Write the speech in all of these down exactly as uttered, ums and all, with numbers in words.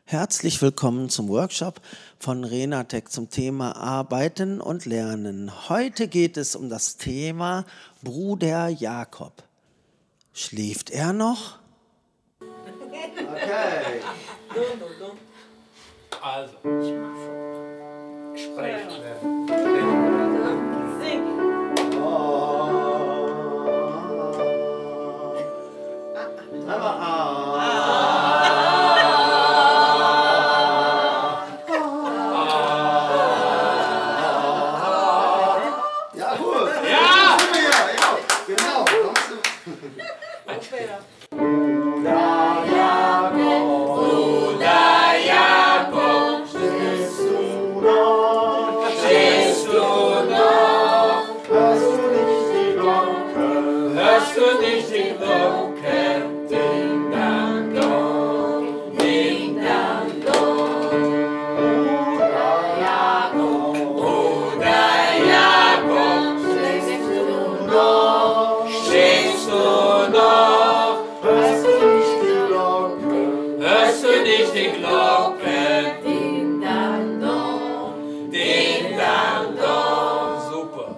Herzlich willkommen zum Workshop von Renatec zum Thema Arbeiten und Lernen. Heute geht es um das Thema Bruder Jakob. Schläft er noch? Okay. Also, sprechen. Aber ah. Ja, gut. Ja! Sind wir ja, ja, genau. Kommst du? Stehst du noch? Stehst du noch? Hörst du nicht die Glocke? Hörst du nicht die Glocke? Ding, dang, dong. Ding, dang, dong. Bruder Jakob, Stehst du noch? stehst du noch? Hörst du nicht die Glocke? Hörst du nicht die Glocke? Ding dang dong. Ding, dang, dong. Super.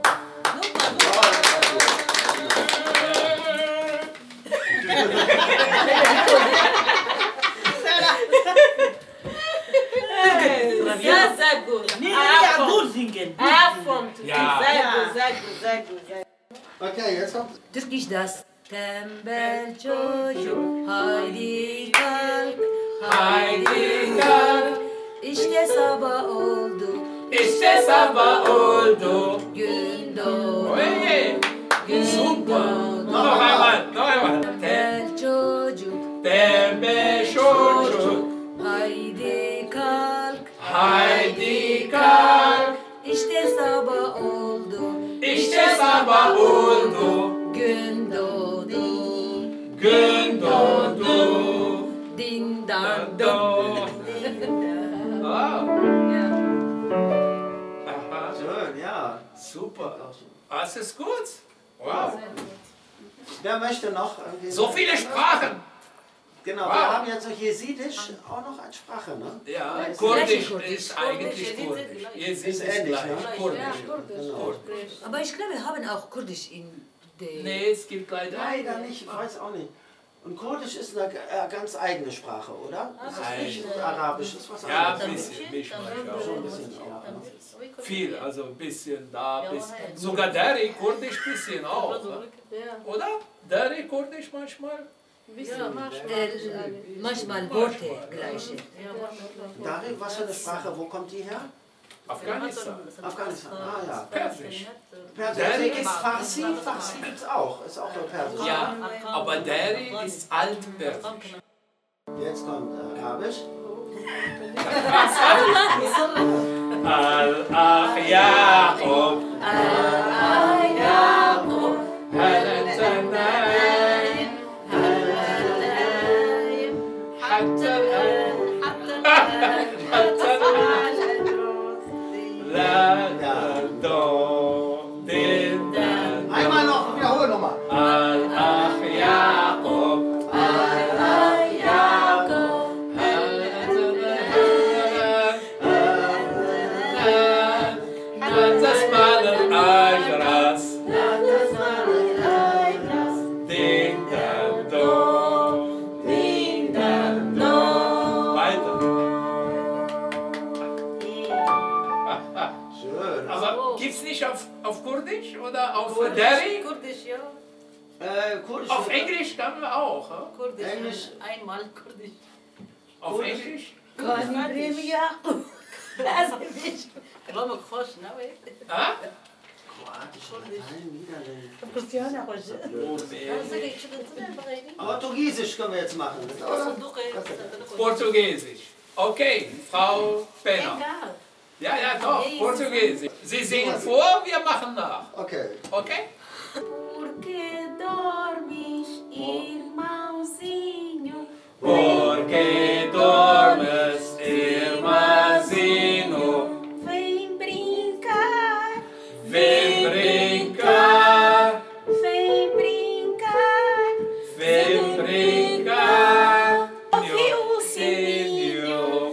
Ja, sehr gut. Nee, ja, gut singen. Erfund. Ja. Sehr gut, sehr gut, sehr gut. Sehr gut. Okay, jetzt kommt. Türkisch das. Tembel çocuk haydi kalk, Haydi kalk, İşte sabah oldu, işte sabah oldu. gün doğdu, Oye, gün super. doğdu. Noch einmal, noch einmal. Tembel çocuk Tembel çocuk, haydi kalk, haydi kalk. İşte sabah oldu, İşte sabah oldu, gün doğdu, gün doğdu. ding dang Do. dong. Oh. Aha, Schön, ja. super. Das ist gut. Wow. Wer möchte noch? irgendwie So viele Sprachen. Genau, Wow. wir haben jetzt noch Jesidisch auch noch als Sprache, ne? Ja, Ist Kurdisch Kurdisch. ist eigentlich Kurdisch. Jetzt Ist ist es ähnlich, gleich. ne? Kurdisch. Genau. Aber ich glaube, wir haben auch Kurdisch in der... Nee, es gibt leider Leider nicht, ich weiß auch nicht. Und Kurdisch ist eine äh, ganz eigene Sprache, oder? Das ist nicht Nein. Arabisch, ist was Ja, ein anderes. bisschen, Mischmasch Schon ein auch. bisschen auch. Ne? Viel, also ein bisschen da, bisschen. Sogar Dari, Kurdisch bisschen auch. Ne? Oder? Dari, Kurdisch manchmal? Äh, manchmal Worte gleiche. Dari, was für eine Sprache, wo kommt die her? Afghanistan. Afghanistan, ah ja. Persisch. Persisch Dari ist Farsi, Farsi gibt es auch, ist auch Persisch. Ja, aber Dari ist altpersisch. Jetzt kommt äh, Arabisch. Al-Ach Jakob, حتى الآن حتى الآن لا تدوم دين Einmal noch, wiederhol nochmal. الأخ يعقوب لا تسمع الأجرس دين دون دين دون weiter. Schön. Aber gibt's nicht auf, auf Kurdisch oder auf Dari? Kurdisch, ja. Äh, Kurdisch. Auf Englisch kann man auch. Hm? Kurdisch. Englisch. Einmal Kurdisch. Auf Englisch? Lama khosh, na we. Ah? Kroatisch, Latein, Niederländisch. Oh, nee. Portugiesisch können wir jetzt machen, oder? Portugiesisch. Okay, Frau Penner. Ja, ja, doch, Portugiesisch. Sie singen vor, wir machen nach. Okay. Okay? Porque dormes, irmãozinho? Porque dormes, irmãzinho. Vem brincar, Vem brincar, vem brincar. vem brincar. Ouve o sininho.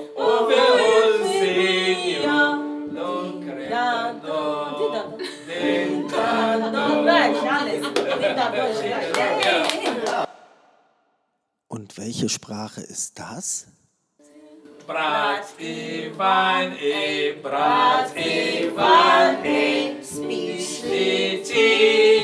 Und welche Sprache ist das? Brat Ivan, e, Brat Ivan, e, Spíš ty